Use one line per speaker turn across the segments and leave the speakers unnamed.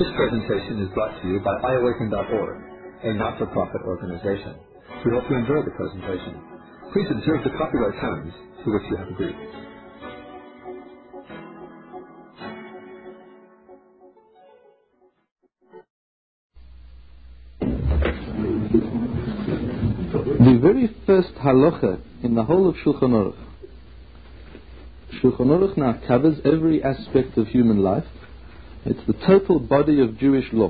This presentation is brought to you by iAwaken.org, a not-for-profit organization. We hope you enjoy the presentation. Please observe the copyright terms to which you have agreed.
The very first halacha in the whole of Shulchan Aruch. Shulchan Aruch now covers every aspect of human life. It's the total body of Jewish law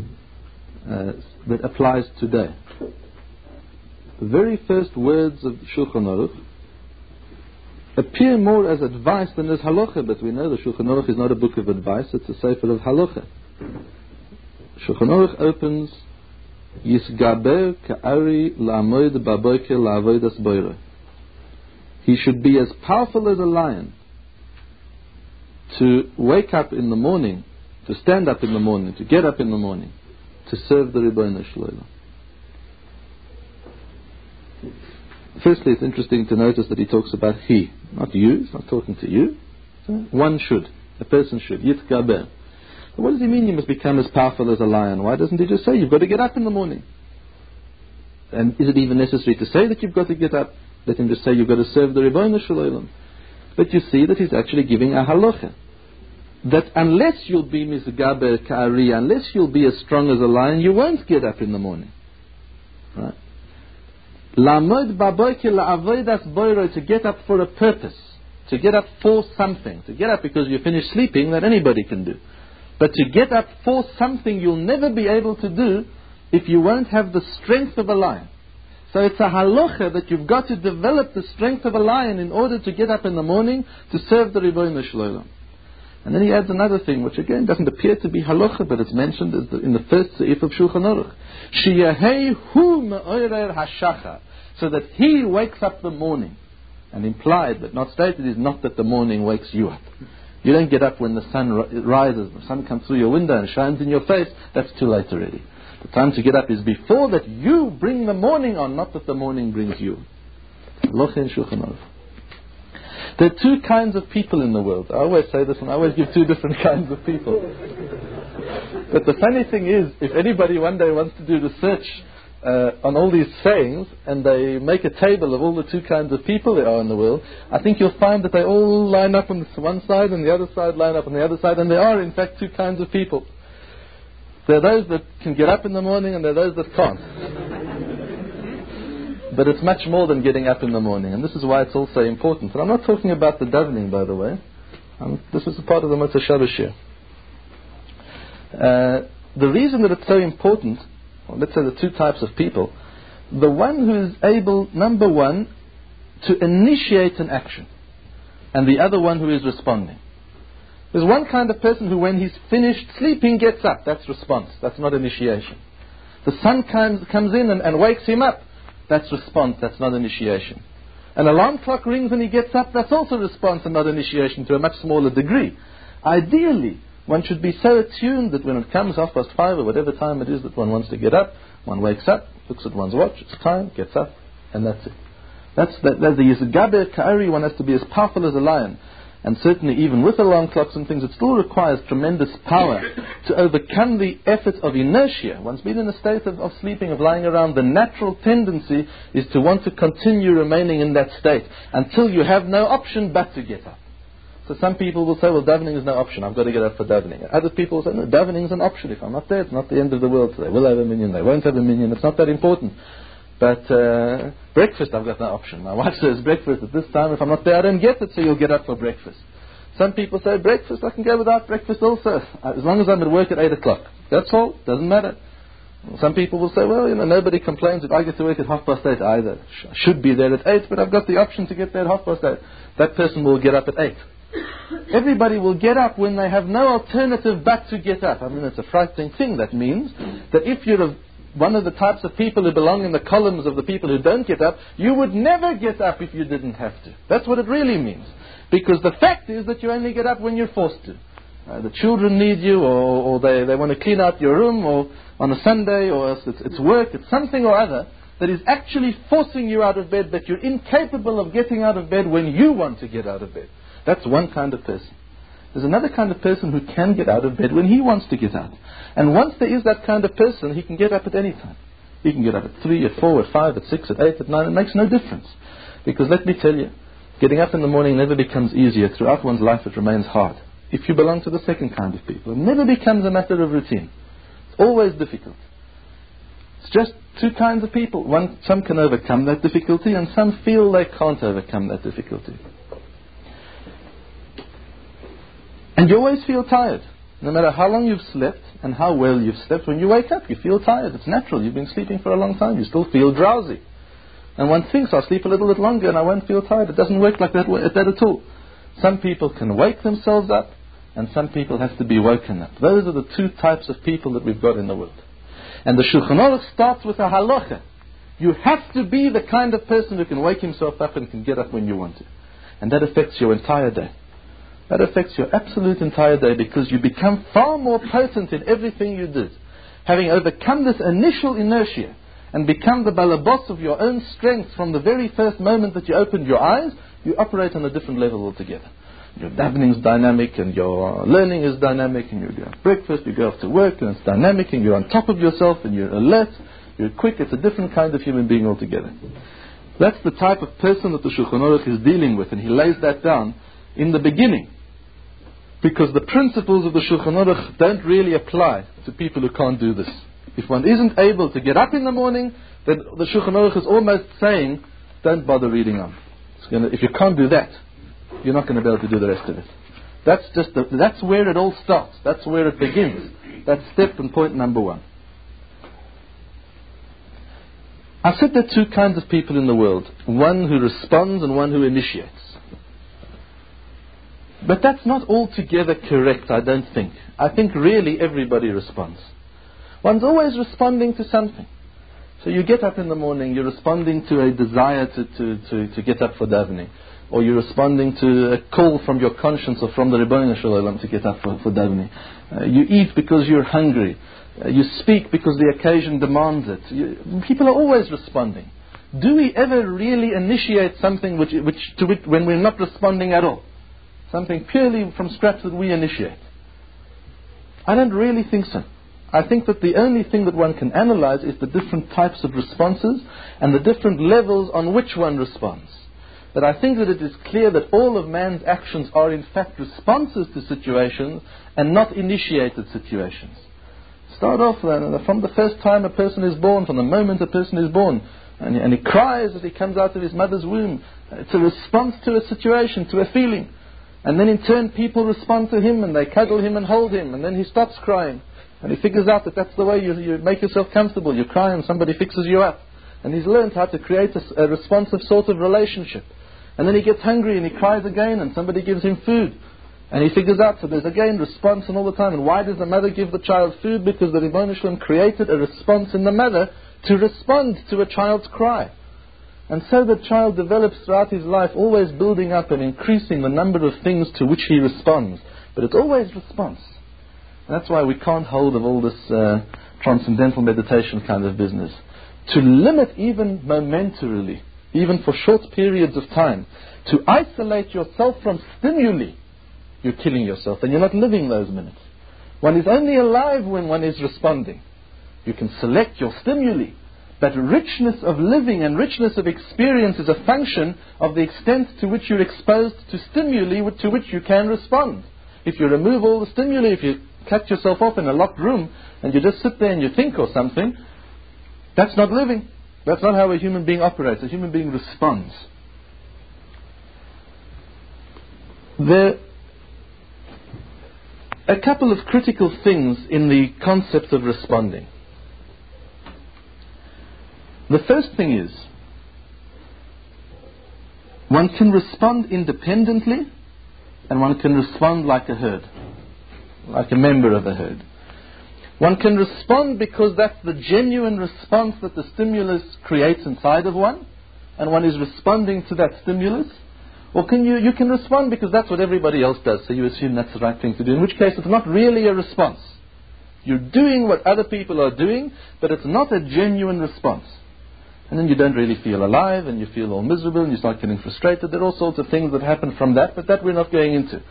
that applies today. The very first words of Shulchan Aruch appear more as advice than as halacha, but we know the Shulchan Aruch is not a book of advice, it's a sefer of halacha. Shulchan Aruch opens Yisgaber ka'ari la'amoid ba'boker la'avodas boiro. He should be as powerful as a lion to wake up in the morning, to stand up in the morning, to get up in the morning, to serve the Ribono Shel Olam. Firstly, it's interesting to notice that he talks about he, not you. He's not talking to you. One should, a person should. Yitgaber. What does he mean you must become as powerful as a lion? Why doesn't he just say you've got to get up in the morning? And is it even necessary to say that you've got to get up? Let him just say you've got to serve the Ribono Shel Olam. But you see that he's actually giving a halacha. That unless you'll be Mizgaber Ka'ari, unless you'll be as strong as a lion, you won't get up in the morning. Right? La'amod ba'boker la'avodas boiro, to get up for a purpose. To get up for something. To get up because you finish sleeping, that anybody can do. But to get up for something you'll never be able to do if you won't have the strength of a lion. So it's a halacha that you've got to develop the strength of a lion in order to get up in the morning to serve the Ribono Shel Olam. And then he adds another thing, which again doesn't appear to be halacha, but it's mentioned in the first seif of Shulchan Aruch. Sheyehei hu me'orer hashachar, so that he wakes up the morning. And implied, but not stated, is not that the morning wakes you up. You don't get up when the sun rises, the sun comes through your window and shines in your face. That's too late already. The time to get up is before that you bring the morning on, not that the morning brings you. Halacha in Shulchan Aruch. There are two kinds of people in the world. I always say this and I always give two different kinds of people. But the funny thing is, if anybody one day wants to do research on all these sayings, and they make a table of all the two kinds of people there are in the world, I think you'll find that they all line up on one side and the other side line up on the other side, and there are in fact two kinds of people. There are those that can get up in the morning and there are those that can't. But it's much more than getting up in the morning, and this is why it's also important. And I'm not talking about the davening, by the way. This is a part of the Motzei Shabbos here. The reason that it's so important, well, let's say the two types of people, the one who is able, number one, to initiate an action, and the other one who is responding. There's one kind of person who, when he's finished sleeping, gets up. That's response. That's not initiation. The sun comes in and wakes him up. That's response. That's not initiation. An alarm clock rings and he gets up. That's also response and not initiation, to a much smaller degree. Ideally, one should be so attuned that when it comes 5:30 or whatever time it is that one wants to get up, one wakes up, looks at one's watch, it's time, gets up, and that's it. That's the Yisgaber Ka'ari. One has to be as powerful as a lion. And certainly even with alarm clocks and things, it still requires tremendous power to overcome the effort of inertia. One's been in a state of sleeping, of lying around. The natural tendency is to want to continue remaining in that state until you have no option but to get up. So some people will say, well, davening is no option, I've got to get up for davening. Other people will say, no, davening is an option. If I'm not there, it's not the end of the world. So they will have a minyan, they won't have a minyan, it's not that important. But breakfast, I've got no option. My wife says breakfast at this time. If I'm not there, I don't get it, so you'll get up for breakfast. Some people say breakfast, I can go without breakfast also, as long as I'm at work at 8 o'clock. That's all, doesn't matter. Some people will say, well, nobody complains if I get to work at 8:30 either. I should be there at 8, but I've got the option to get there at 8:30. That person will get up at 8. Everybody will get up when they have no alternative but to get up. I mean, it's a frightening thing. That means that if you're one of the types of people who belong in the columns of the people who don't get up, you would never get up if you didn't have to. That's what it really means. Because the fact is that you only get up when you're forced to. The children need you, or they want to clean out your room, or on a Sunday, or else it's work, it's something or other that is actually forcing you out of bed, that you're incapable of getting out of bed when you want to get out of bed. That's one kind of person. There's another kind of person who can get out of bed when he wants to get out. And once there is that kind of person, he can get up at any time. He can get up at 3, at 4, at 5, at 6, at 8, at 9. It makes no difference. Because let me tell you, getting up in the morning never becomes easier. Throughout one's life it remains hard. If you belong to the second kind of people, it never becomes a matter of routine. It's always difficult. It's just two kinds of people. Some can overcome that difficulty, and some feel they can't overcome that difficulty. And you always feel tired. No matter how long you've slept and how well you've slept, when you wake up you feel tired. It's natural. You've been sleeping for a long time. You still feel drowsy. And one thinks, I'll sleep a little bit longer and I won't feel tired. It doesn't work like that at all. Some people can wake themselves up, and some people have to be woken up. Those are the two types of people that we've got in the world. And the Shulchan Aruch starts with a halacha. You have to be the kind of person who can wake himself up and can get up when you want to. And that affects your entire day. That affects your absolute entire day, because you become far more potent in everything you do. Having overcome this initial inertia and become the balabos of your own strength from the very first moment that you opened your eyes, you operate on a different level altogether. Your davening is dynamic, and your learning is dynamic, and you have breakfast, you go off to work, and it's dynamic, and you're on top of yourself, and you're alert, you're quick. It's a different kind of human being altogether. That's the type of person that the Shulchan Aruch is dealing with, and he lays that down in the beginning. Because the principles of the Shulchan Aruch don't really apply to people who can't do this. If one isn't able to get up in the morning, then the Shulchan Aruch is almost saying, don't bother reading on. If you can't do that, you're not going to be able to do the rest of it. That's where it all starts. That's where it begins. That's step and point number one. I said there are two kinds of people in the world. One who responds and one who initiates. But that's not altogether correct, I don't think. I think really everybody responds. One's always responding to something. So you get up in the morning, you're responding to a desire to get up for davening. Or you're responding to a call from your conscience or from the Rebbeinu Shalom to get up for davening. You eat because you're hungry. You speak because the occasion demands it. People are always responding. Do we ever really initiate something when we're not responding at all? Something purely from scratch that we initiate? I don't really think so. I think that the only thing that one can analyze is the different types of responses and the different levels on which one responds. But I think that it is clear that all of man's actions are in fact responses to situations and not initiated situations. Start off from the first time a person is born, from the moment a person is born, and he cries as he comes out of his mother's womb. It's a response to a situation, to a feeling. And then in turn people respond to him and they cuddle him and hold him, and then he stops crying. And he figures out that that's the way you make yourself comfortable. You cry and somebody fixes you up. And he's learned how to create a responsive sort of relationship. And then he gets hungry and he cries again and somebody gives him food. And he figures out, so there's again response and all the time. And why does the mother give the child food? Because the Rebbeinu Shalom created a response in the mother to respond to a child's cry. And so the child develops throughout his life, always building up and increasing the number of things to which he responds. But it's always response. And that's why we can't hold of all this transcendental meditation kind of business. To limit even momentarily, even for short periods of time, to isolate yourself from stimuli, you're killing yourself and you're not living those minutes. One is only alive when one is responding. You can select your stimuli, but richness of living and richness of experience is a function of the extent to which you're exposed to stimuli to which you can respond. If you remove all the stimuli, if you cut yourself off in a locked room and you just sit there and you think or something, that's not living. That's not how a human being operates. A human being responds. There are a couple of critical things in the concept of responding. The first thing is, one can respond independently and one can respond like a herd, like a member of a herd. One can respond because that's the genuine response that the stimulus creates inside of one, and one is responding to that stimulus. Or you can respond because that's what everybody else does, so you assume that's the right thing to do, in which case it's not really a response. You're doing what other people are doing, but it's not a genuine response. And then you don't really feel alive, and you feel all miserable, and you start getting frustrated. There are all sorts of things that happen from that, but that we're not going into.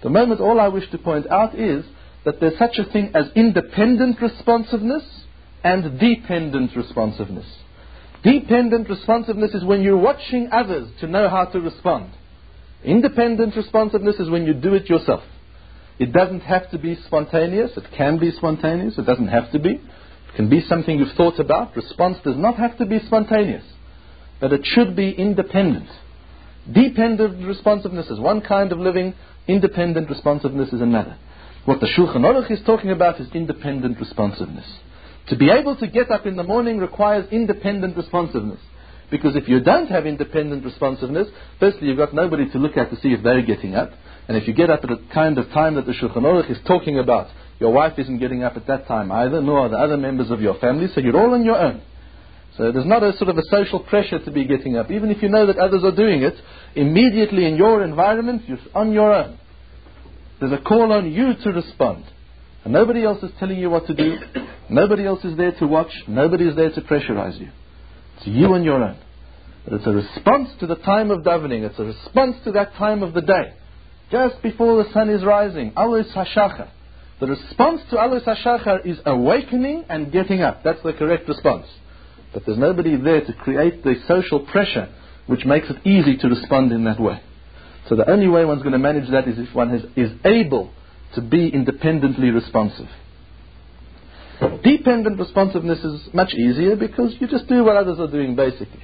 The moment all I wish to point out is that there's such a thing as independent responsiveness and dependent responsiveness. Dependent responsiveness is when you're watching others to know how to respond. Independent responsiveness is when you do it yourself. It doesn't have to be spontaneous. It can be spontaneous. It doesn't have to be. It can be something you've thought about. Response does not have to be spontaneous, but it should be independent. Dependent responsiveness is one kind of living. Independent responsiveness is another. What the Shulchan Aruch is talking about is independent responsiveness. To be able to get up in the morning requires independent responsiveness. Because if you don't have independent responsiveness, firstly you've got nobody to look at to see if they're getting up. And if you get up at a kind of time that the Shulchan Aruch is talking about, your wife isn't getting up at that time either, nor are the other members of your family, so you're all on your own. So there's not a sort of a social pressure to be getting up. Even if you know that others are doing it, immediately in your environment, you're on your own. There's a call on you to respond. And nobody else is telling you what to do. Nobody else is there to watch. Nobody is there to pressurize you. It's you on your own. But it's a response to the time of davening. It's a response to that time of the day. Just before the sun is rising. Alus HaShachar. The response to Alus HaShachar is awakening and getting up. That's the correct response. But there's nobody there to create the social pressure which makes it easy to respond in that way. So the only way one's going to manage that is if one is able to be independently responsive. Dependent responsiveness is much easier because you just do what others are doing basically.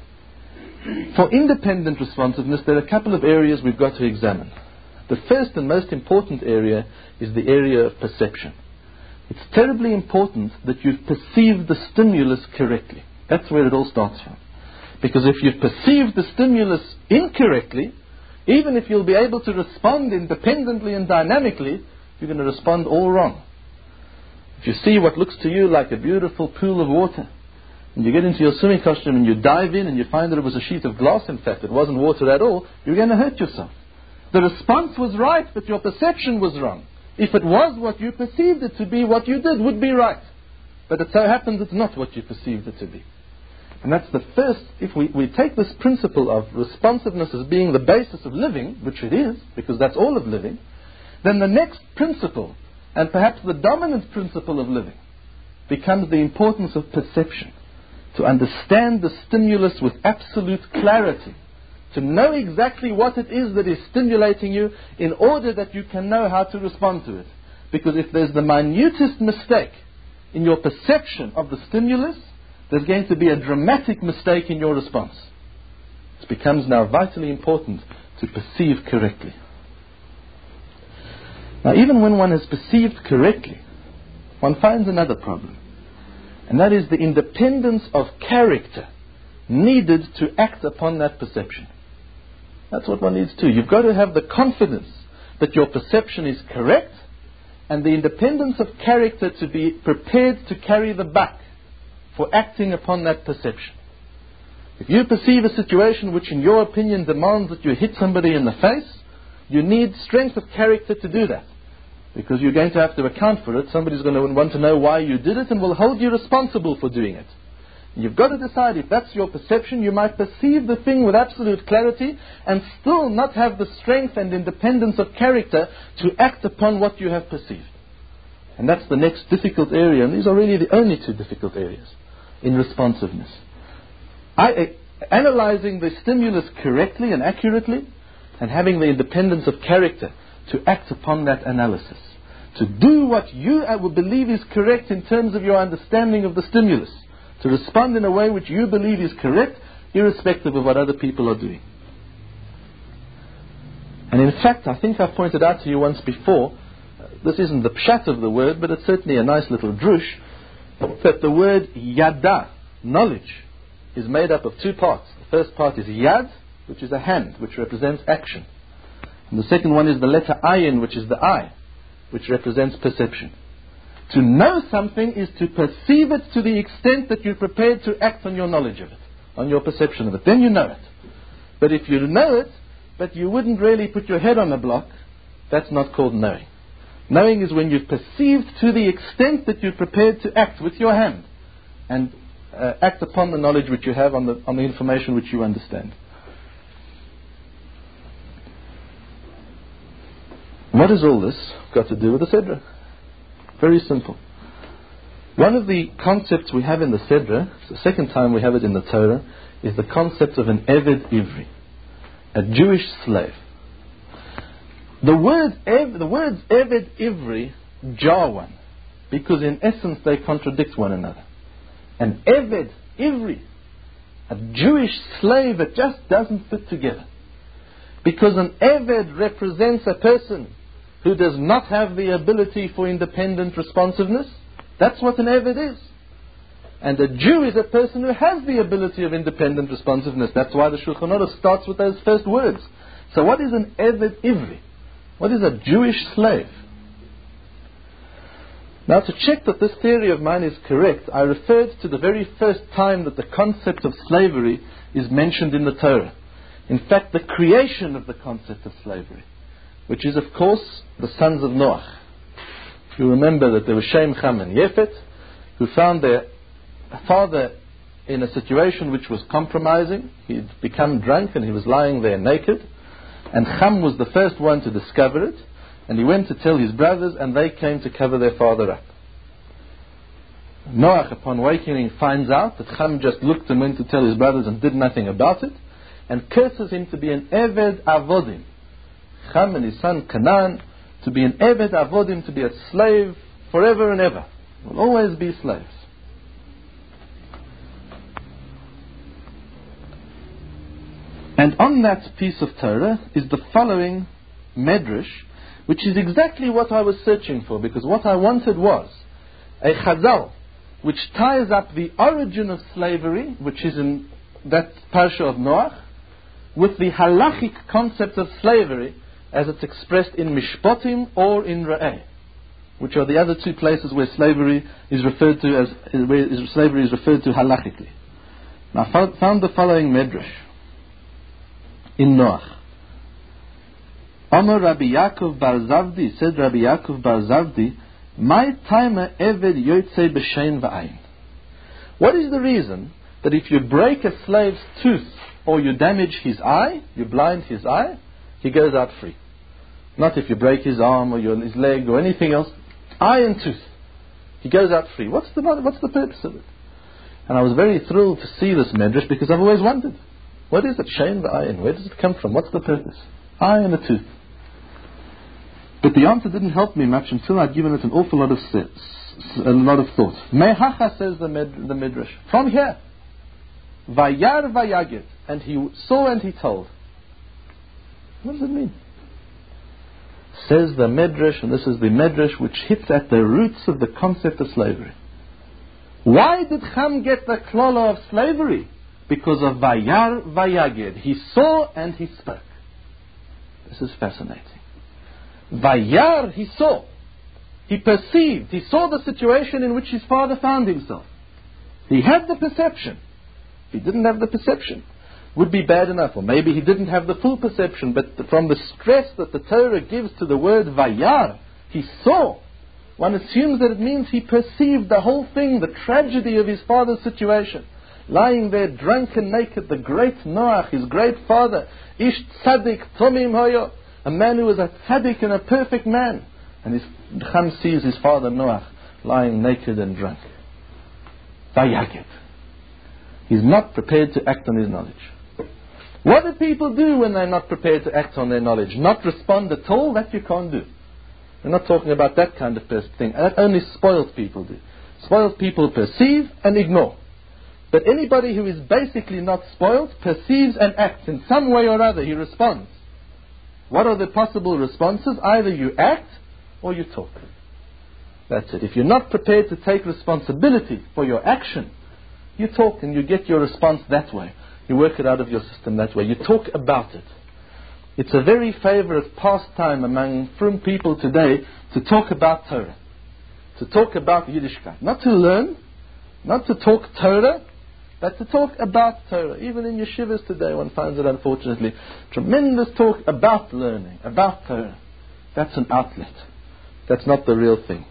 For independent responsiveness, there are a couple of areas we've got to examine. The first and most important area is the area of perception. It's terribly important that you've perceived the stimulus correctly. That's where it all starts from. Because if you've perceived the stimulus incorrectly, even if you'll be able to respond independently and dynamically, you're going to respond all wrong. If you see what looks to you like a beautiful pool of water, and you get into your swimming costume and you dive in and you find that it was a sheet of glass, in fact, it wasn't water at all, you're going to hurt yourself. The response was right, but your perception was wrong. If it was what you perceived it to be, what you did would be right. But it so happens it's not what you perceived it to be. And that's the first, if we take this principle of responsiveness as being the basis of living, which it is, because that's all of living, then the next principle, and perhaps the dominant principle of living, becomes the importance of perception. To understand the stimulus with absolute clarity. To know exactly what it is that is stimulating you in order that you can know how to respond to it. Because if there's the minutest mistake in your perception of the stimulus, there's going to be a dramatic mistake in your response. It becomes now vitally important to perceive correctly. Now, even when one has perceived correctly, one finds another problem. And that is the independence of character needed to act upon that perception. That's what one needs to. You've got to have the confidence that your perception is correct and the independence of character to be prepared to carry the buck for acting upon that perception. If you perceive a situation which in your opinion demands that you hit somebody in the face, you need strength of character to do that. Because you're going to have to account for it. Somebody's going to want to know why you did it and will hold you responsible for doing it. You've got to decide if that's your perception. You might perceive the thing with absolute clarity and still not have the strength and independence of character to act upon what you have perceived. And that's the next difficult area. And these are really the only two difficult areas in responsiveness. Analyzing the stimulus correctly and accurately and having the independence of character to act upon that analysis. To do what you believe is correct in terms of your understanding of the stimulus. To respond in a way which you believe is correct, irrespective of what other people are doing. And in fact, I think I've pointed out to you once before, this isn't the pshat of the word, but it's certainly a nice little drush, that the word yada, knowledge, is made up of two parts. The first part is yad, which is a hand, which represents action. And the second one is the letter ayin, which is the eye, which represents perception. To know something is to perceive it to the extent that you're prepared to act on your knowledge of it, on your perception of it. Then you know it. But if you know it, but you wouldn't really put your head on a block, that's not called knowing. Knowing is when you've perceived to the extent that you're prepared to act with your hand and act upon the knowledge which you have on the information which you understand. What has all this got to do with the Sedra? Very simple. One of the concepts we have in the Sedra, it's the second time we have it in the Torah, is the concept of an Eved Ivri, a Jewish slave. The words Eved Ivri jar one, because in essence they contradict one another. An Eved Ivri, a Jewish slave, it just doesn't fit together. Because an Eved represents a person who does not have the ability for independent responsiveness. That's what an Eved is. And a Jew is a person who has the ability of independent responsiveness. That's why the Shulchan Aruch starts with those first words. So what is an Eved Ivri? What is a Jewish slave? Now, to check that this theory of mine is correct, I referred to the very first time that the concept of slavery is mentioned in the Torah. In fact, the creation of the concept of slavery, which is, of course, the sons of Noach. You remember that there were Shem, Ham, and Yefet, who found their father in a situation which was compromising. He'd become drunk and he was lying there naked. And Ham was the first one to discover it. And he went to tell his brothers, and they came to cover their father up. Noach, upon awakening, finds out that Ham just looked and went to tell his brothers and did nothing about it, and curses him to be an Eved Avodim. Ham and his son Canaan, to be an Eved Avodim, to be a slave forever and ever. Will always be slaves. And on that piece of Torah is the following medrash, which is exactly what I was searching for, because what I wanted was a chazal which ties up the origin of slavery, which is in that parsha of Noach, with the halachic concept of slavery as it's expressed in Mishpatim or in Re'eh, which are the other two places where slavery is referred to halachically. Now I found the following medrash in Noach. Amar Rabbi Yaakov Bar Zavdi, said Rabbi Yaakov Bar Zavdi, my timer eved yotze b'shein v'ayin. What is the reason that if you break a slave's tooth or you damage his eye, you blind his eye, he goes out free? Not if you break his arm or his leg or anything else. Eye and tooth, he goes out free. What's the purpose of it? And I was very thrilled to see this medrash, because I've always wondered, what is it, shein v'ayin? Where does it come from? What's the purpose? Eye and a tooth. But the answer didn't help me much until I'd given it an awful lot of thought. Mehacha, says the Midrash, from here, Vayar Vayagid, and he saw and he told. What does it mean? Says the Midrash, and this is the Midrash which hits at the roots of the concept of slavery. Why did Ham get the klala of slavery? Because of Vayar Vayagid. He saw and he spoke. This is fascinating. Vayar, he saw. He perceived. He saw the situation in which his father found himself. He had the perception. If he didn't have the perception, would be bad enough. Or maybe he didn't have the full perception, but from the stress that the Torah gives to the word Vayar, he saw. One assumes that it means he perceived the whole thing, the tragedy of his father's situation. Lying there drunk and naked, the great Noach, his great father, Ish Tzaddik Tomim Hoyo, a man who was a tzaddik and a perfect man. And Ham sees his father Noach lying naked and drunk. Vayagid. He's not prepared to act on his knowledge. What do people do when they're not prepared to act on their knowledge? Not respond at all? That you can't do. We're not talking about that kind of thing. That only spoiled people do. Spoiled people perceive and ignore. But anybody who is basically not spoiled perceives and acts in some way or other. He responds. What are the possible responses? Either you act or you talk. That's it. If you're not prepared to take responsibility for your action, you talk and you get your response that way. You work it out of your system that way. You talk about it. It's a very favorite pastime among frum people today to talk about Torah. To talk about Yiddishkeit. Not to learn, not to talk Torah, but to talk about Torah. Even in yeshivas today, one finds it, unfortunately. Tremendous talk about learning, about Torah. That's an outlet. That's not the real thing.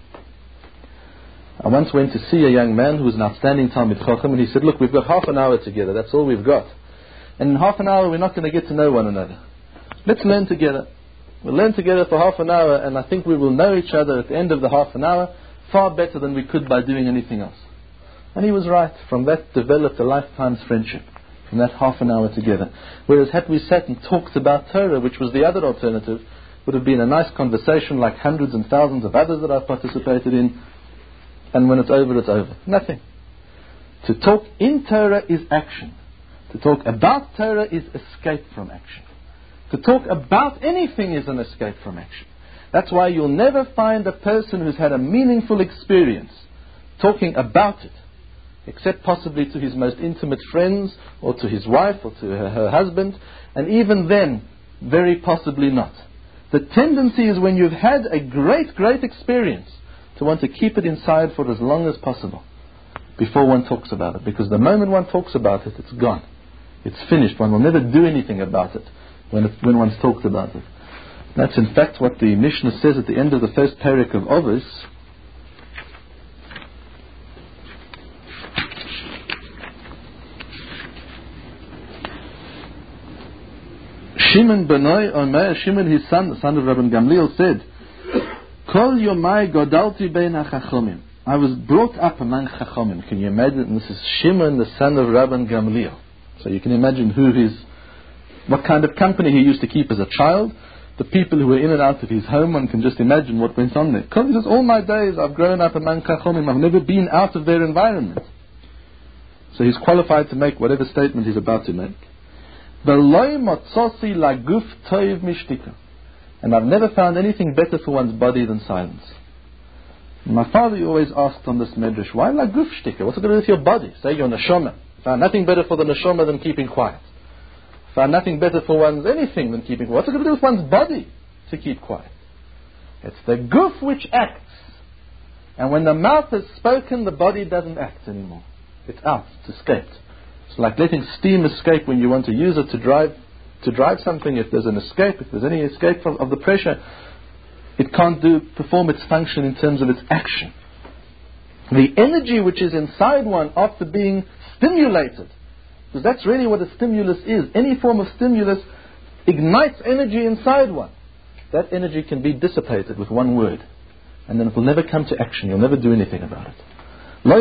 I once went to see a young man who was an outstanding Talmid Chacham, and he said, look, we've got half an hour together. That's all we've got. And in half an hour, we're not going to get to know one another. Let's learn together. We'll learn together for half an hour, and I think we will know each other at the end of the half an hour far better than we could by doing anything else. And he was right. From that developed a lifetime's friendship, from that half an hour together. Whereas had we sat and talked about Torah, which was the other alternative, would have been a nice conversation like hundreds and thousands of others that I've participated in, and when it's over, it's over. Nothing. To talk in Torah is action. To talk about Torah is escape from action. To talk about anything is an escape from action. That's why you'll never find a person who's had a meaningful experience talking about it, except possibly to his most intimate friends, or to his wife, or to her husband, and even then, very possibly not. The tendency is when you've had a great, great experience to want to keep it inside for as long as possible before one talks about it. Because the moment one talks about it, it's gone. It's finished. One will never do anything about it when one's talked about it. That's in fact what the Mishnah says at the end of the first parak of Ovis. Shimon Benoi Omer, Shimon his son, the son of Rabban Gamliel, said, Kol Yomai Godalti Bein HaChachomim. I was brought up among Chachomim. Can you imagine? This is Shimon, the son of Rabban Gamliel. So you can imagine what kind of company he used to keep as a child. The people who were in and out of his home, one can just imagine what went on there. Because he says, all my days I've grown up among Chachomim. I've never been out of their environment. So he's qualified to make whatever statement he's about to make. And I've never found anything better for one's body than silence. My father always asked on this medrash, why laguf shtika? What's it going to do with your body? Say you're neshama. Found nothing better for the neshama than keeping quiet. Found nothing better for one's anything than keeping quiet. What's it going to do with one's body to keep quiet? It's the guf which acts. And when the mouth has spoken, the body doesn't act anymore. It's out. It's escaped. It's like letting steam escape when you want to use it to drive something. If there's an escape, if there's any escape of the pressure, it can't perform its function in terms of its action. The energy which is inside one after being stimulated, because that's really what a stimulus is. Any form of stimulus ignites energy inside one. That energy can be dissipated with one word, and then it will never come to action. You'll never do anything about it. I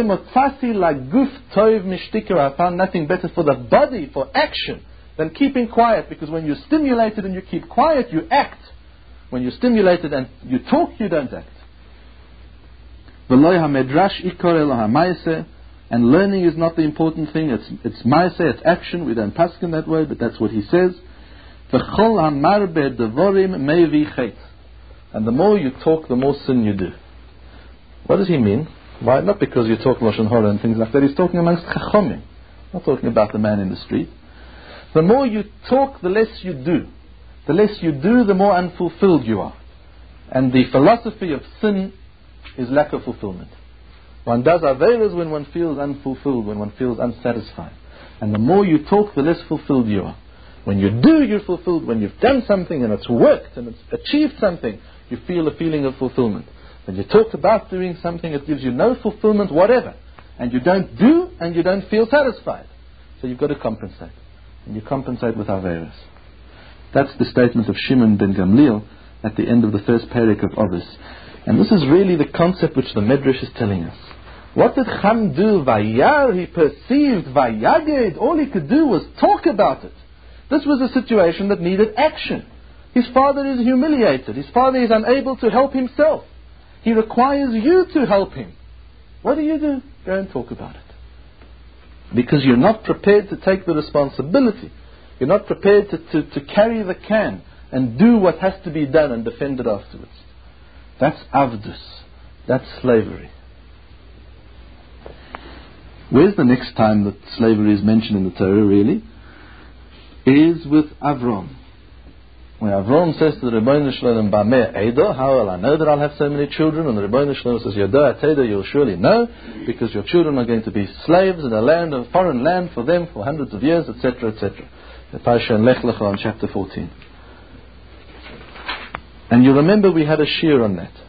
found nothing better for the body, for action, than keeping quiet. Because when you're stimulated and you keep quiet, you act. When you're stimulated and you talk, you don't act. And learning is not the important thing. It's maaseh, it's action. We don't paskin that way, but that's what he says. And the more you talk, the more sin you do. What does he mean? Why? Not because you talk Lashon Hara and things like that. He's talking amongst Chachomim. Not talking about the man in the street. The more you talk, the less you do. The less you do, the more unfulfilled you are. And the philosophy of sin is lack of fulfillment. One does averas when one feels unfulfilled, when one feels unsatisfied. And the more you talk, the less fulfilled you are. When you do, you're fulfilled. When you've done something and it's worked and it's achieved something, you feel a feeling of fulfillment. When you talk about doing something, it gives you no fulfillment whatever. And you don't do, and you don't feel satisfied. So you've got to compensate. And you compensate with averas. That's the statement of Shimon ben Gamliel at the end of the first parak of Ovis. And this is really the concept which the Medrash is telling us. What did Cham do? Vayar, he perceived, vayaged, all he could do was talk about it. This was a situation that needed action. His father is humiliated. His father is unable to help himself. He requires you to help him. What do? Go and talk about it. Because you're not prepared to take the responsibility. You're not prepared to carry the can and do what has to be done and defend it afterwards. That's avdus. That's slavery. Where's the next time that slavery is mentioned in the Torah really? Is with Avram. When Avram says to the Rebbeinu Shalom, Bameh Eido, how will I know that I'll have so many children? And the Rebbeinu Shalom says, Yoda Ateido, you'll surely know, because your children are going to be slaves in a foreign land for them for hundreds of years, etc., etc. The Parsha in Lech Lecha on chapter 14. And you remember we had a shiur on that.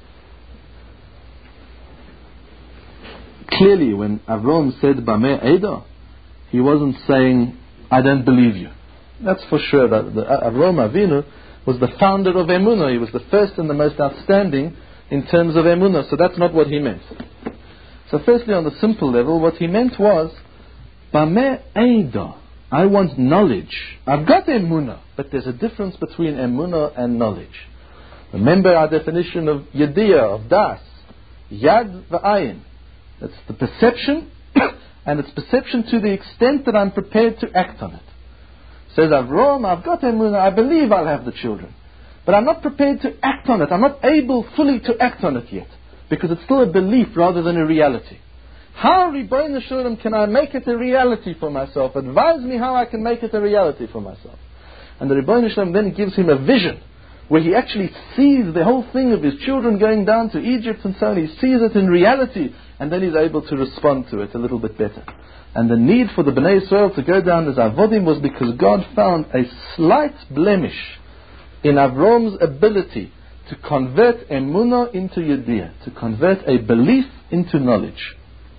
Clearly, when Avram said Bameh Eido, he wasn't saying, I don't believe you. That's for sure. That Avram Avinu was the founder of Emunah. He was the first and the most outstanding in terms of Emunah. So that's not what he meant. So firstly, on the simple level, what he meant was, Bameh Eidah. I want knowledge. I've got Emunah, but there's a difference between Emunah and knowledge. Remember our definition of Yediyah, of Das. Yad v'ayin. That's the perception, and it's perception to the extent that I'm prepared to act on it. Says Avram, I've got Emunah, I believe I'll have the children. But I'm not prepared to act on it. I'm not able fully to act on it yet. Because it's still a belief rather than a reality. How, Ribono Shel Olam, can I make it a reality for myself? Advise me how I can make it a reality for myself. And the Ribono Shel Olam then gives him a vision where he actually sees the whole thing of his children going down to Egypt and so on. He sees it in reality, and then he's able to respond to it a little bit better. And the need for the Bnei Yisrael to go down as Avodim was because God found a slight blemish in Avram's ability to convert Emunah into Yediyah, to convert a belief into knowledge.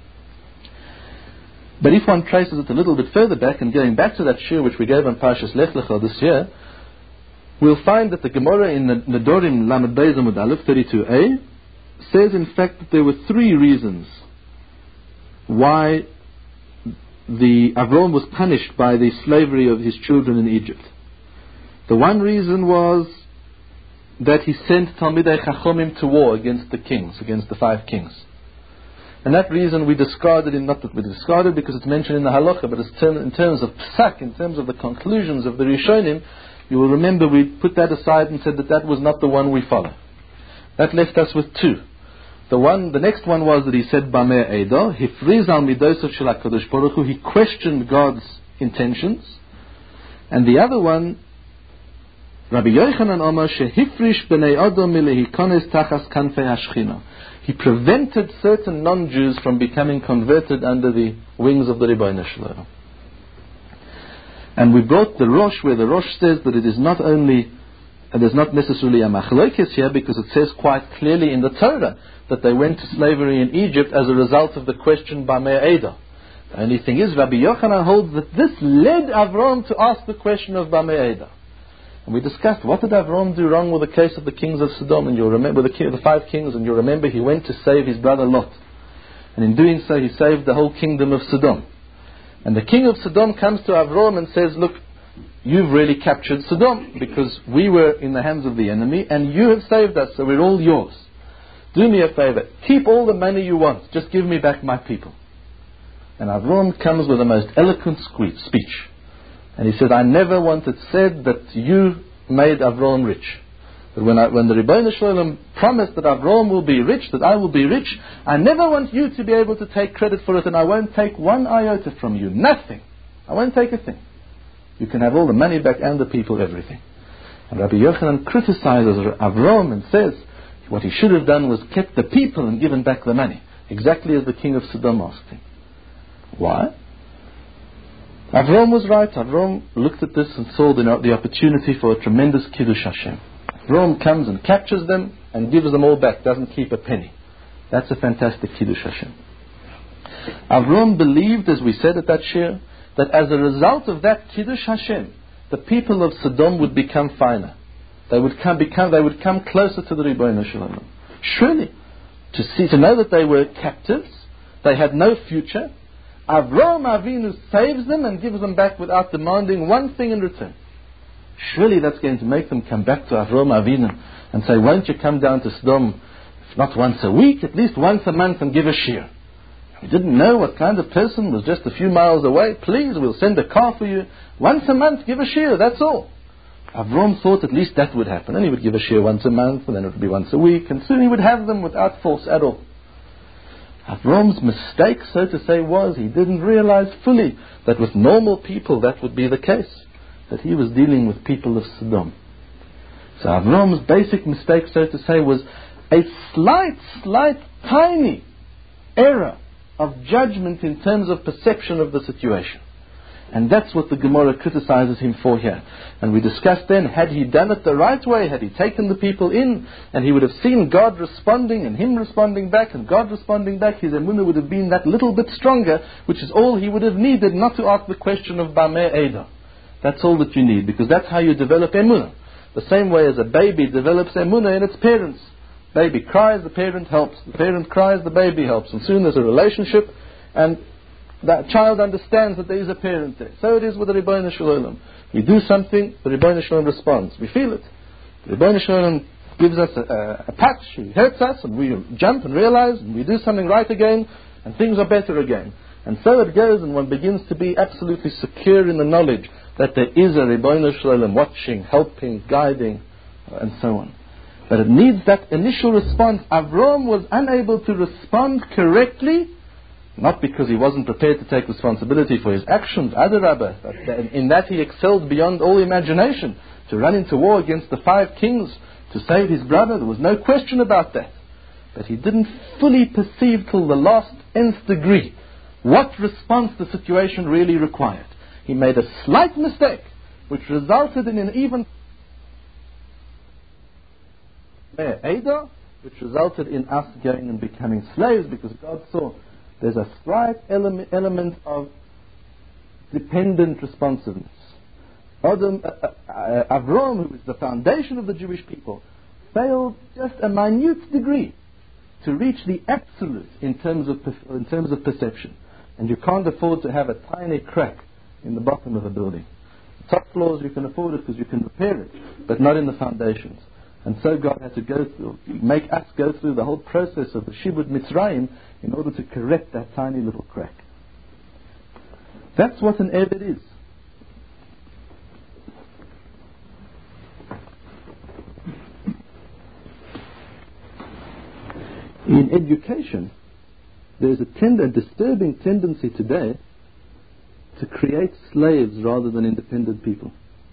But if one traces it a little bit further back, and going back to that shir which we gave on Parshas Lech Lecha this year, we'll find that the Gemara in Nedorim Lamed Beis Amud Aleph 32a says in fact that there were three reasons why the Avram was punished by the slavery of his children in Egypt. The one reason was that he sent Talmidei Chachomim to war against the kings, against the 5 kings. And that reason we discarded, not that we discarded because it's mentioned in the halacha, but in terms of psak, in terms of the conclusions of the Rishonim, you will remember we put that aside and said that was not the one we follow. That left us with 2. The next one was that he said Bameh Eidah, Hifriz al Midosav Shel HaKadosh Baruch Hu, he questioned God's intentions. And the other one, Rabbi Yochanan Omer Shehifrish Bnei Adam Milehikones Tachas Kanfei Hashchina. He prevented certain non-Jews from becoming converted under the wings of the Ribono Shel Olam. And we brought the Rosh, where the Rosh says that it is not only, there's not necessarily a machlokes here, because it says quite clearly in the Torah that they went to slavery in Egypt as a result of the question Bameh Eidah. The only thing is, Rabbi Yochanan holds that this led Avram to ask the question of Bameh Eidah. And we discussed, what did Avram do wrong with the case of the kings of Sodom? And you'll remember the 5 kings, and you remember he went to save his brother Lot. And in doing so, he saved the whole kingdom of Sodom. And the king of Sodom comes to Avram and says, look, you've really captured Sodom, because we were in the hands of the enemy, and you have saved us, so we're all yours. Do me a favor, keep all the money you want, just give me back my people. And Avram comes with the most eloquent speech. And he said, I never want it said that you made Avram rich. But when the Ribono Shel Olam promised that Avram will be rich, that I will be rich, I never want you to be able to take credit for it, and I won't take one iota from you. Nothing. I won't take a thing. You can have all the money back and the people, everything. And Rabbi Yochanan criticizes Avram and says, what he should have done was kept the people and given back the money. Exactly as the king of Sodom asked him. Why? Avram was right. Avram looked at this and saw the opportunity for a tremendous Kiddush Hashem. Avram comes and captures them and gives them all back, doesn't keep a penny. That's a fantastic Kiddush Hashem. Avram believed, as we said at that shir, that as a result of that Kiddush Hashem, the people of Sodom would become finer. They would come closer to the Ribono Shel Olam. Surely, to know that they were captives, they had no future, Avram Avinu saves them and gives them back without demanding one thing in return. Surely that's going to make them come back to Avram Avinu and say, won't you come down to Sodom, if not once a week, at least once a month, and give a shir. We didn't know what kind of person was just a few miles away. Please, we'll send a car for you. Once a month, give a shir, that's all. Avram thought at least that would happen. And he would give a shir once a month, and then it would be once a week, and soon he would have them without force at all. Avram's mistake, so to say, was he didn't realize fully that with normal people that would be the case, that he was dealing with people of Sodom. So Avram's basic mistake, so to say, was a slight, tiny error of judgment in terms of perception of the situation. And that's what the Gemara criticizes him for here. And we discussed then, had he done it the right way, had he taken the people in, and he would have seen God responding, and him responding back, and God responding back, his emunah would have been that little bit stronger, which is all he would have needed, not to ask the question of Bameh Eidah. That's all that you need, because that's how you develop emunah. The same way as a baby develops emunah in its parents. Baby cries, the parent helps. The parent cries, the baby helps. And soon there's a relationship, and that child understands that there is a parent there. So it is with the Ribbono Shel Olam. We do something, the Ribbono Shel Olam responds. We feel it. The Ribbono Shel Olam gives us a touch, he hurts us, and we jump and realize, and we do something right again, and things are better again. And so it goes, and one begins to be absolutely secure in the knowledge that there is a Ribbono Shel Olam watching, helping, guiding, and so on. But it needs that initial response. Avram was unable to respond correctly, not because he wasn't prepared to take responsibility for his actions, Adarabah, in that he excelled beyond all imagination, to run into war against the 5 kings, to save his brother. There was no question about that. But he didn't fully perceive till the last nth degree what response the situation really required. He made a slight mistake, which resulted in an even Ada, which resulted in us going and becoming slaves, because God saw there's a slight element of dependent responsiveness. Avram, who is the foundation of the Jewish people, failed just a minute degree to reach the absolute in terms of perception. And you can't afford to have a tiny crack in the bottom of a building. The top floors you can afford it because you can repair it, but not in the foundations. And so God had to make us go through the whole process of the Shibud Mitzrayim in order to correct that tiny little crack. That's what an Eved is. In education, there is a disturbing tendency today to create slaves rather than independent people.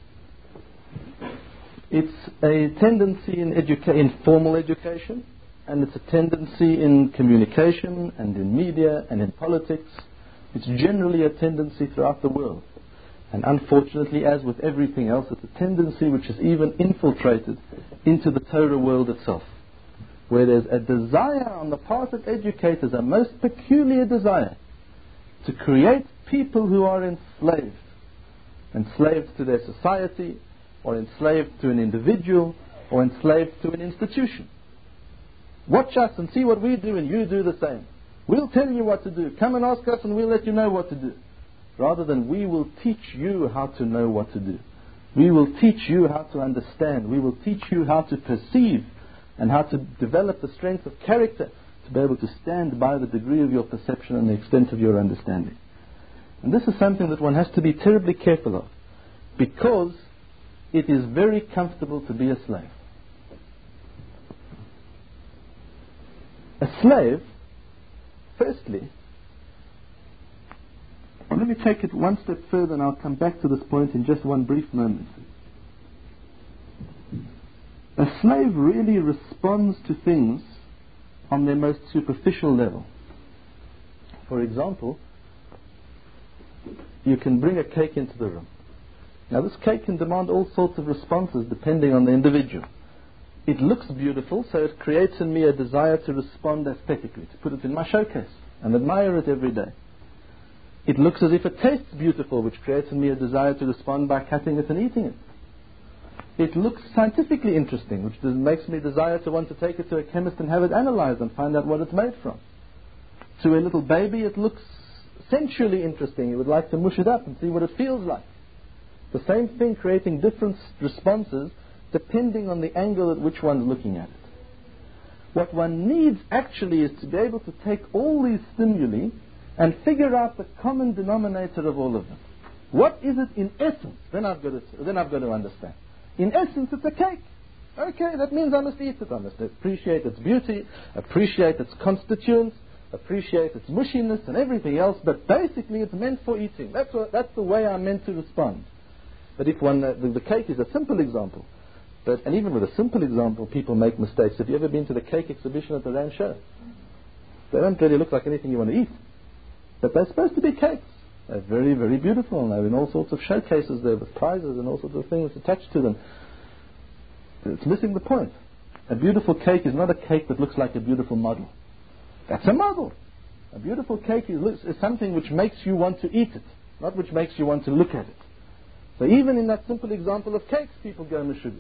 It's a tendency in formal education, and it's a tendency in communication and in media and in politics. It's generally a tendency throughout the world. And unfortunately, as with everything else, it's a tendency which has even infiltrated into the Torah world itself, where there's a desire on the part of educators, a most peculiar desire, to create people who are enslaved to their society, or enslaved to an individual, or enslaved to an institution. Watch us and see what we do, and you do the same. We'll tell you what to do. Come and ask us and we'll let you know what to do. Rather than we will teach you how to know what to do. We will teach you how to understand. We will teach you how to perceive and how to develop the strength of character to be able to stand by the degree of your perception and the extent of your understanding. And this is something that one has to be terribly careful of, because it is very comfortable to be a slave. A slave, firstly, let me take it one step further, and I'll come back to this point in just one brief moment. A slave really responds to things on their most superficial level. For example, you can bring a cake into the room. Now this cake can demand all sorts of responses depending on the individual. It looks beautiful, so it creates in me a desire to respond aesthetically, to put it in my showcase and admire it every day. It looks as if it tastes beautiful, which creates in me a desire to respond by cutting it and eating it. It looks scientifically interesting, which makes me desire to want to take it to a chemist and have it analyzed and find out what it's made from. To a little baby, it looks sensually interesting. You would like to mush it up and see what it feels like. The same thing, creating different responses depending on the angle at which one's looking at it. What one needs actually is to be able to take all these stimuli and figure out the common denominator of all of them. What is it in essence? Then I've got to understand. In essence, it's a cake. Okay, that means I must eat it. I must appreciate its beauty, appreciate its constituents, appreciate its mushiness and everything else, but basically it's meant for eating. That's the way I'm meant to respond. But if the cake is a simple example, and even with a simple example, people make mistakes. Have you ever been to the cake exhibition at the Rand show? They don't really look like anything you want to eat. But they're supposed to be cakes. They're very, very beautiful, and they're in all sorts of showcases there with prizes and all sorts of things attached to them. It's missing the point. A beautiful cake is not a cake that looks like a beautiful model. That's a model. A beautiful cake is something which makes you want to eat it, not which makes you want to look at it. So even in that simple example of cakes, people go Meshuggah.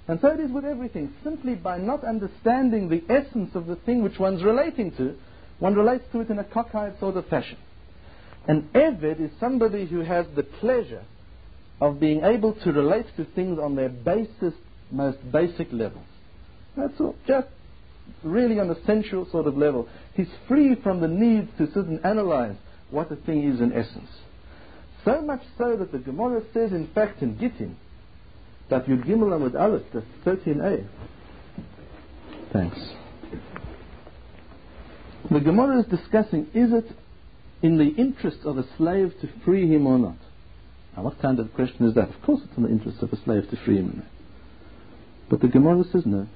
And so it is with everything. Simply by not understanding the essence of the thing which one's relating to, one relates to it in a cockeyed sort of fashion. An Eved is somebody who has the pleasure of being able to relate to things on their most basic levels. That's all. Just really on a sensual sort of level. He's free from the need to sit and analyze what a thing is in essence. So much so that the Gemara says, in fact, in Gittin, that Yud Gimel Amud Aleph, that's 13a. Thanks. The Gemara is discussing, is it in the interest of a slave to free him or not? Now, what kind of question is that? Of course it's in the interest of a slave to free him. But the Gemara says no.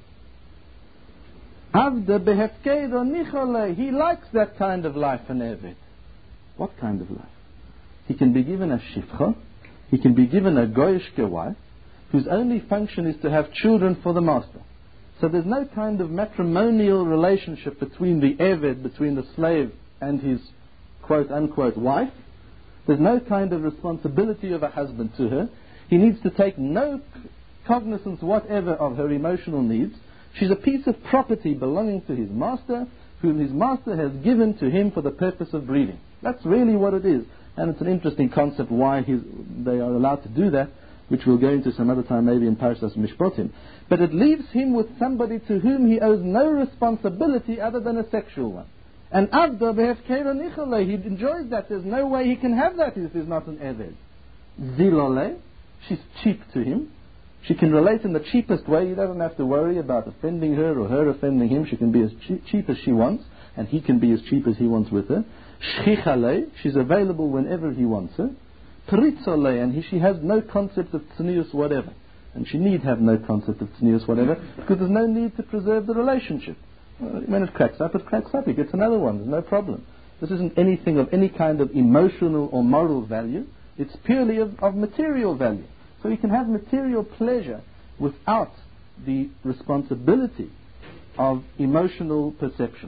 Avda behefkedo nichole. He likes that kind of life, an Eved. What kind of life? He can be given a shifcha. He can be given a goyishke wife, whose only function is to have children for the master. So there's no kind of matrimonial relationship between the Eved, between the slave and his quote-unquote wife. There's no kind of responsibility of a husband to her. He needs to take no cognizance whatever of her emotional needs. She's a piece of property belonging to his master, whom his master has given to him for the purpose of breeding. That's really what it is. And it's an interesting concept why they are allowed to do that, which we'll go into some other time, maybe in Parashas Mishpatim. But it leaves him with somebody to whom he owes no responsibility other than a sexual one. And Avda behefkedo nichole, he enjoys that. There's no way he can have that if he's not an Eved. Zilole, she's cheap to him. She can relate in the cheapest way. He doesn't have to worry about offending her or her offending him. She can be as cheap as she wants, and he can be as cheap as he wants with her. Shchichale, she's available whenever he wants her. Peritzole, and she has no concept of tznius whatever. And she need have no concept of tznius whatever, because there's no need to preserve the relationship. When it cracks up, he gets another one. There's no problem. This isn't anything of any kind of emotional or moral value. It's purely of material value. So he can have material pleasure without the responsibility of emotional perception.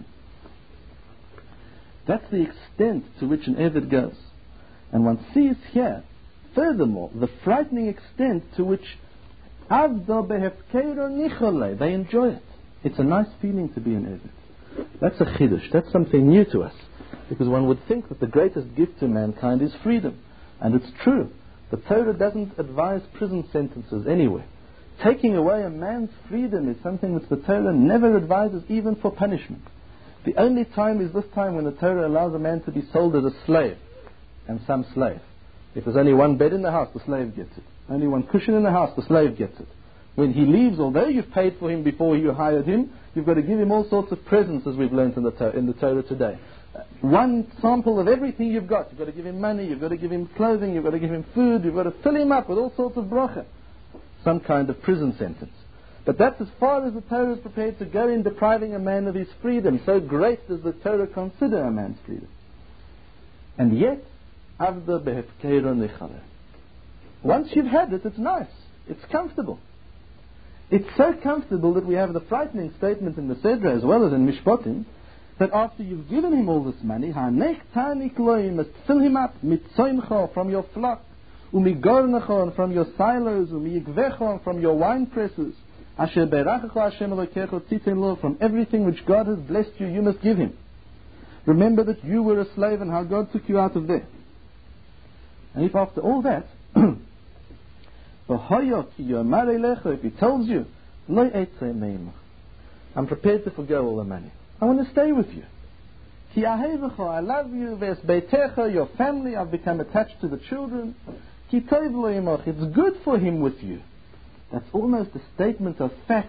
That's the extent to which an Eved goes. And one sees here, furthermore, the frightening extent to which Avda behefkedo nichole, they enjoy it. It's a nice feeling to be an Eved. That's a chiddush. That's something new to us. Because one would think that the greatest gift to mankind is freedom. And it's true. The Torah doesn't advise prison sentences anywhere. Taking away a man's freedom is something which the Torah never advises, even for punishment. The only time is this time when the Torah allows a man to be sold as a slave, and some slave. If there's only one bed in the house, the slave gets it. Only one cushion in the house, the slave gets it. When he leaves, although you've paid for him before you hired him, you've got to give him all sorts of presents, as we've learned in the Torah today. One sample of everything you've got. You've got to give him money, you've got to give him clothing, you've got to give him food, you've got to fill him up with all sorts of bracha. Some kind of prison sentence. But that's as far as the Torah is prepared to go in depriving a man of his freedom. So great does the Torah consider a man's freedom. And yet, Avda behefkedo nichole. Once you've had it, it's nice. It's comfortable. It's so comfortable that we have the frightening statement in the Sedra as well as in Mishpatim, that after you've given him all this money, hanech tanik lo, you must fill him up mitzoimcha, from your flock, umigornecha, from your silos, umiyigvecha, from your wine presses, asher berachecha Hashem elokecha titen lo, from everything which God has blessed you, you must give him. Remember that you were a slave and how God took you out of there. And if after all that, if he tells you, I'm prepared to forgo all the money, I want to stay with you. I love you, your family, I've become attached to the children. It's good for him with you. That's almost a statement of fact.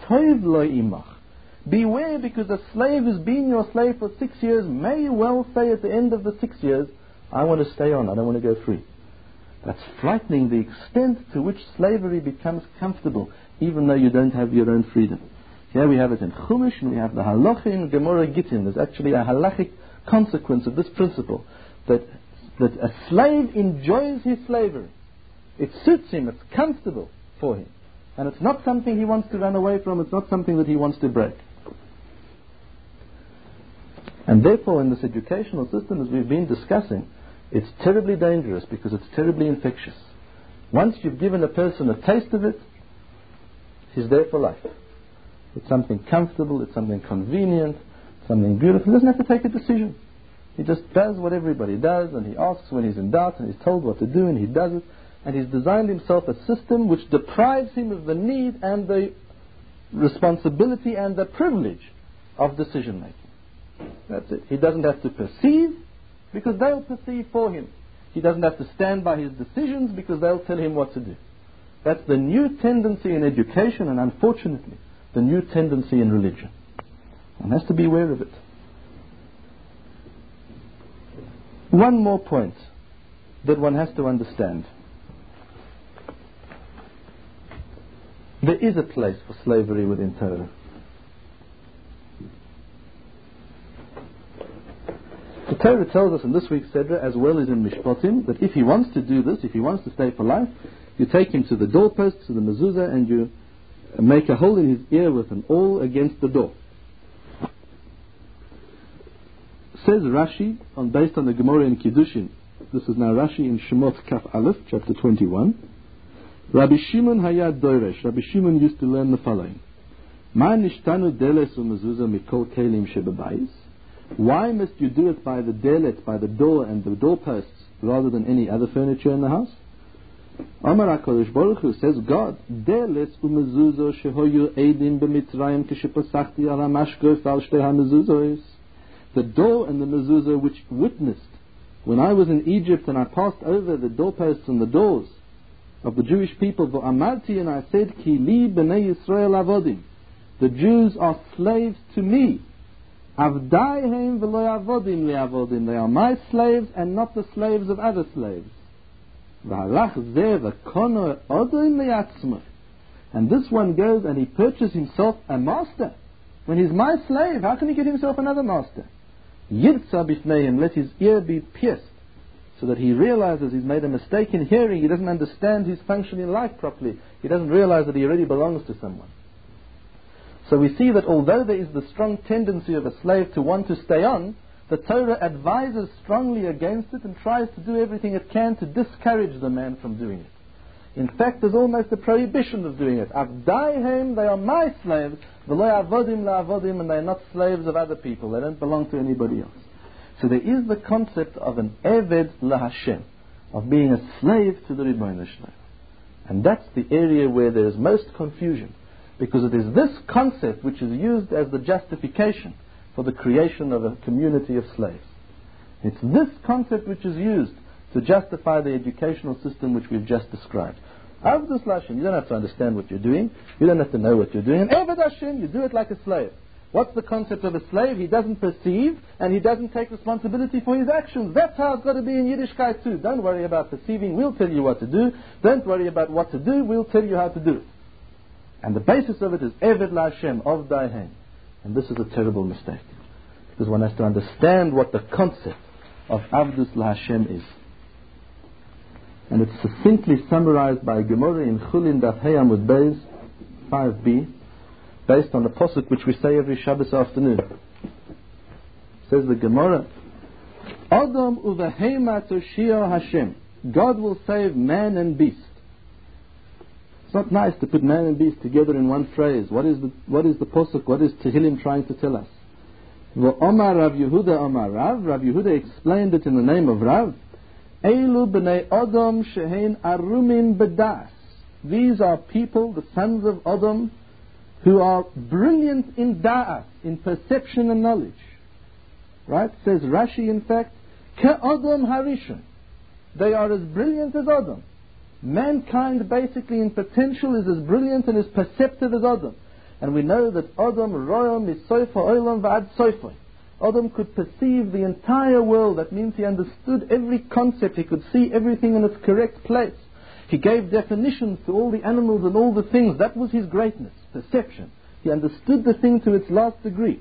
Beware, because a slave who's been your slave for 6 years may well say at the end of the 6 years, I want to stay on, I don't want to go free. That's frightening, the extent to which slavery becomes comfortable, even though you don't have your own freedom. Here we have it in Chumash, and we have the halacha in Gemara Gittin. There's actually a halachic consequence of this principle, that a slave enjoys his slavery. It suits him, it's comfortable for him. And it's not something he wants to run away from, it's not something that he wants to break. And therefore, in this educational system, as we've been discussing, it's terribly dangerous because it's terribly infectious. Once you've given a person a taste of it, He's there for life. It's something comfortable, it's something convenient, something beautiful. He doesn't have to take a decision. He just does what everybody does, and he asks when he's in doubt, and he's told what to do, and he does it. And he's designed himself a system which deprives him of the need and the responsibility and the privilege of decision making. That's it. He doesn't have to perceive, because they'll perceive for him. He doesn't have to stand by his decisions, because they'll tell him what to do. That's the new tendency in education, and unfortunately, the new tendency in religion. One has to be aware of it. One more point that one has to understand. There is a place for slavery within Torah. The Torah tells us in this week's Sedra, as well as in Mishpatim, that if he wants to do this, if he wants to stay for life, you take him to the doorpost, to the mezuzah, and you make a hole in his ear with an awl against the door. Says Rashi, based on the Gemara in Kiddushin, this is now Rashi in Shemot Kaf Aleph, chapter 21. Rabbi Shimon Hayad Doiresh. Rabbi Shimon used to learn the following: Ma nishtanu deles u'mezuzah mikol kelim shebebayis. Why must you do it by the delet, by the door and the doorposts, rather than any other furniture in the house? Amar HaKadosh Baruch Hu, says God, deles u'mezuzah shehoyu eidim b'mitzrayim k'shepasachti al hamashgof al shtei hamezuzos. The door and the mezuzah which witnessed when I was in Egypt and I passed over the doorposts and the doors of the Jewish people, v'amarti, and I said, ki li b'nei Yisrael avodim, the Jews are slaves to me. Avdaihem v'lo avodim li avodim, they are my slaves and not the slaves of other slaves. V'halach zeh v'kono odim li'atzmo, and this one goes and he purchases himself a master. When he's my slave, how can he get himself another master? Yirtza bifneim, let his ear be pierced, so that he realizes he's made a mistake in hearing. He doesn't understand his function in life properly. He doesn't realize that he already belongs to someone. So we see that although there is the strong tendency of a slave to want to stay on, the Torah advises strongly against it and tries to do everything it can to discourage the man from doing it. In fact, there's almost a prohibition of doing it. Avdaihem, they are my slaves, v'lo avodim la'avodim, and they are not slaves of other people. They don't belong to anybody else. So there is the concept of an Eved LaHashem, of being a slave to the Ribbono Shel Olam. And that's the area where there is most confusion, because it is this concept which is used as the justification for the creation of a community of slaves. It's this concept which is used to justify the educational system which we've just described. Avdus Hashem, you don't have to understand what you're doing, you don't have to know what you're doing. And Eved Hashem, you do it like a slave. What's the concept of a slave? He doesn't perceive and he doesn't take responsibility for his actions. That's how it's got to be in Yiddishkeit too. Don't worry about perceiving, we'll tell you what to do. Don't worry about what to do, we'll tell you how to do it. And the basis of it is Eved LaHashem, of thy hand. And this is a terrible mistake, because one has to understand what the concept of Avdus LaHashem is. And it's succinctly summarized by Gemara in Chulin Daf Hey Amud Beis 5b, based on the posuk which we say every Shabbos afternoon. Says the Gemara, Adam uvehema toshio Hashem, God will save man and beast. It's not nice to put man and beast together in one phrase. What is the posuk? What is Tehillim trying to tell us? V'omar Rav Yehuda Omar Rav. Rav Yehuda explained it in the name of Rav. Eilu b'nei Adam shehein arumim b'das. These are people, the sons of Adam, who are brilliant in da'at, in perception and knowledge. Right? Says Rashi, in fact, Ka'adam harishon. They are as brilliant as Adam. Mankind, basically in potential, is as brilliant and as perceptive as Adam. And we know that Adam ro'am is soifa olam v'ad soifa. Adam could perceive the entire world. That means he understood every concept. He could see everything in its correct place. He gave definitions to all the animals and all the things. That was his greatness, perception. He understood the thing to its last degree.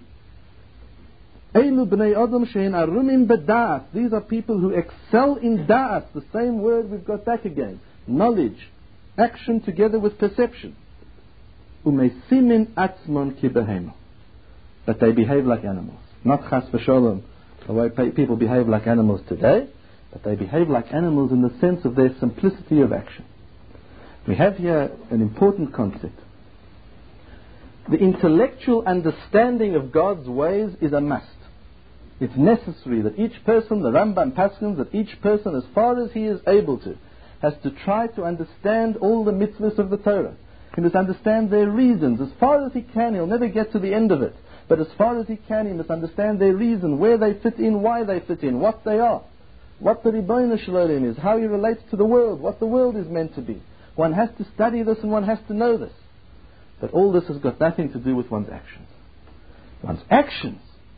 Eilu b'nei Adam she'en arumim b'da'at. These are people who excel in da'at, the same word we've got back again. Knowledge, action together with perception. Umesimin atzmon ki behema. But they behave like animals. Not chas v'sholom, the way people behave like animals today, but they behave like animals in the sense of their simplicity of action. We have here an important concept. the intellectual understanding of God's ways is a must. It's necessary that each person, the Rambam Paskins, that each person, as far as he is able to, has to try to understand all the mitzvahs of the Torah. He must understand their reasons. As far as he can, he'll never get to the end of it. But as far as he can, he must understand their reason, where they fit in, why they fit in, what they are, what the Ribono Shel Olam is, how he relates to the world, what the world is meant to be. One has to study this and one has to know this. But all this has got nothing to do with one's actions. One's actions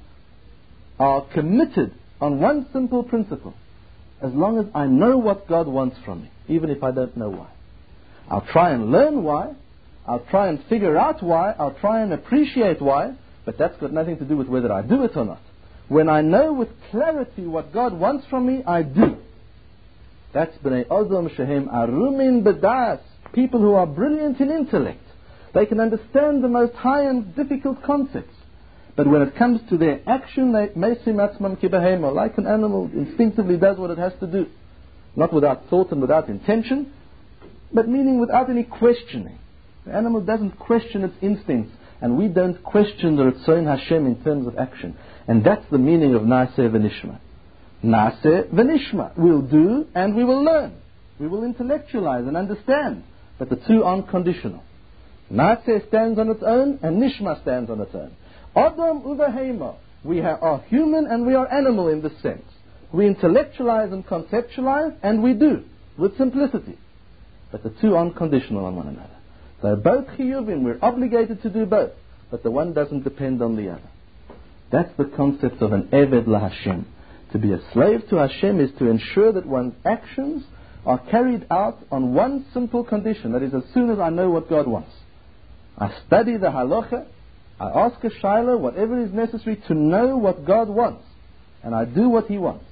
are committed on one simple principle. As long as I know what God wants from me, even if I don't know why. I'll try and learn why, I'll try and figure out why, I'll try and appreciate why, but that's got nothing to do with whether I do it or not. When I know with clarity what God wants from me, I do. That's Bnei Adam Shehem Arumin B'das, people who are brilliant in intellect. They can understand the most high and difficult concepts. But when it comes to their action, they mesim atzmam ki behema, like an animal instinctively does what it has to do. Not without thought and without intention, but meaning without any questioning. The animal doesn't question its instincts, and we don't question the Ritzon Hashem in terms of action. And that's the meaning of Naaseh V'nishma. Naaseh V'nishma. We'll do and we will learn. We will intellectualize and understand. But the two aren't conditional. Naaseh stands on its own and Nishma stands on its own. Adam Uvahema. We are human and we are animal in this sense. We intellectualize and conceptualize, and we do, with simplicity. But the two aren't conditional on one another. They're both chiyuvim, we're obligated to do both, but the one doesn't depend on the other. That's the concept of an Eved LaHashem. To be a slave to Hashem is to ensure that one's actions are carried out on one simple condition, that is, as soon as I know what God wants. I study the halacha, I ask a shayla, whatever is necessary to know what God wants, and I do what He wants.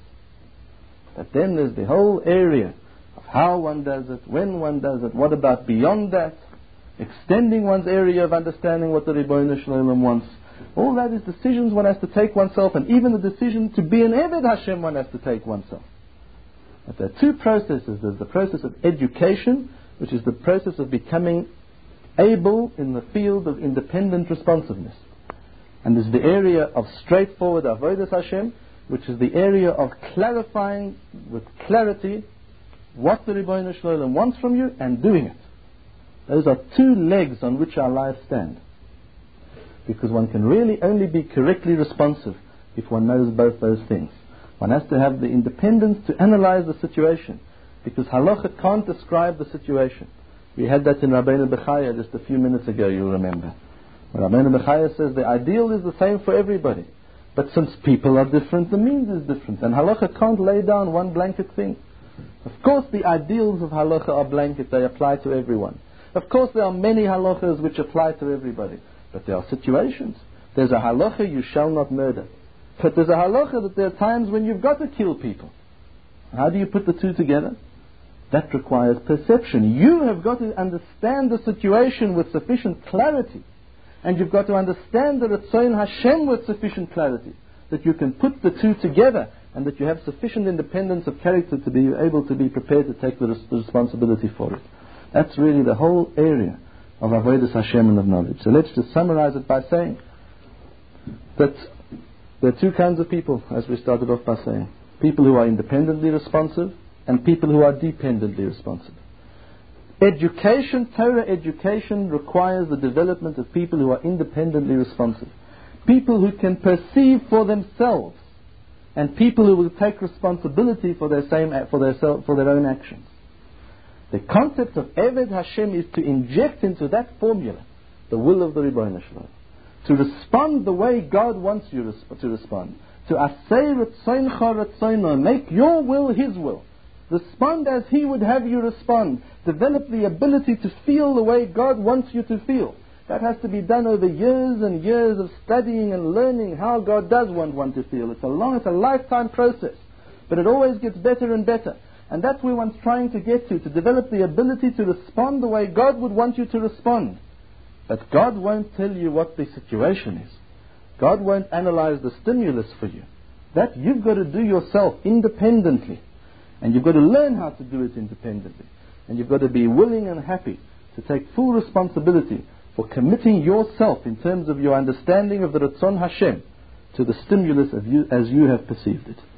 But then there's the whole area of how one does it, when one does it, what about beyond that, extending one's area of understanding what the Ribono Shel Olam wants. All that is decisions one has to take oneself, and even the decision to be an Eved Hashem one has to take oneself. But there are two processes. There's the process of education, which is the process of becoming able in the field of independent responsiveness. And there's the area of straightforward Avodas Hashem, which is the area of clarifying with clarity what the Ribono Shel Olam wants from you and doing it. Those are two legs on which our lives stand. Because one can really only be correctly responsive if one knows both those things. One has to have the independence to analyze the situation, because halacha can't describe the situation. We had that in Rabbeinu Bechaya just a few minutes ago, you'll remember. When Rabbeinu Bechaya says the ideal is the same for everybody, but since people are different, the means is different, and halacha can't lay down one blanket thing. Of course the ideals of halacha are blanket, they apply to everyone. Of course there are many halachas which apply to everybody, but there are situations. There's a halacha, you shall not murder. But there's a halacha that there are times when you've got to kill people. How do you put the two together? That requires perception. You have got to understand the situation with sufficient clarity. And you've got to understand the Ritzon Hashem with sufficient clarity. That you can put the two together, and that you have sufficient independence of character to be able to be prepared to take the responsibility for it. That's really the whole area of Avodas Hashem and of knowledge. So let's just summarize it by saying that there are two kinds of people, as we started off by saying. People who are independently responsive and people who are dependently responsive. Education, Torah education, requires the development of people who are independently responsive. People who can perceive for themselves, and people who will take responsibility for their own actions. The concept of Eved Hashem is to inject into that formula the will of the Ribono Shel Olam. To respond the way God wants you to respond. To asay Ritzoncha Ritzono, make your will His will. Respond as He would have you respond. Develop the ability to feel the way God wants you to feel. That has to be done over years and years of studying and learning how God does want one to feel. It's a lifetime process. But it always gets better and better. And that's where one's trying to get to develop the ability to respond the way God would want you to respond. But God won't tell you what the situation is. God won't analyze the stimulus for you. That you've got to do yourself independently. And you've got to learn how to do it independently. And you've got to be willing and happy to take full responsibility for committing yourself in terms of your understanding of the Ratzon Hashem to the stimulus of you as you have perceived it.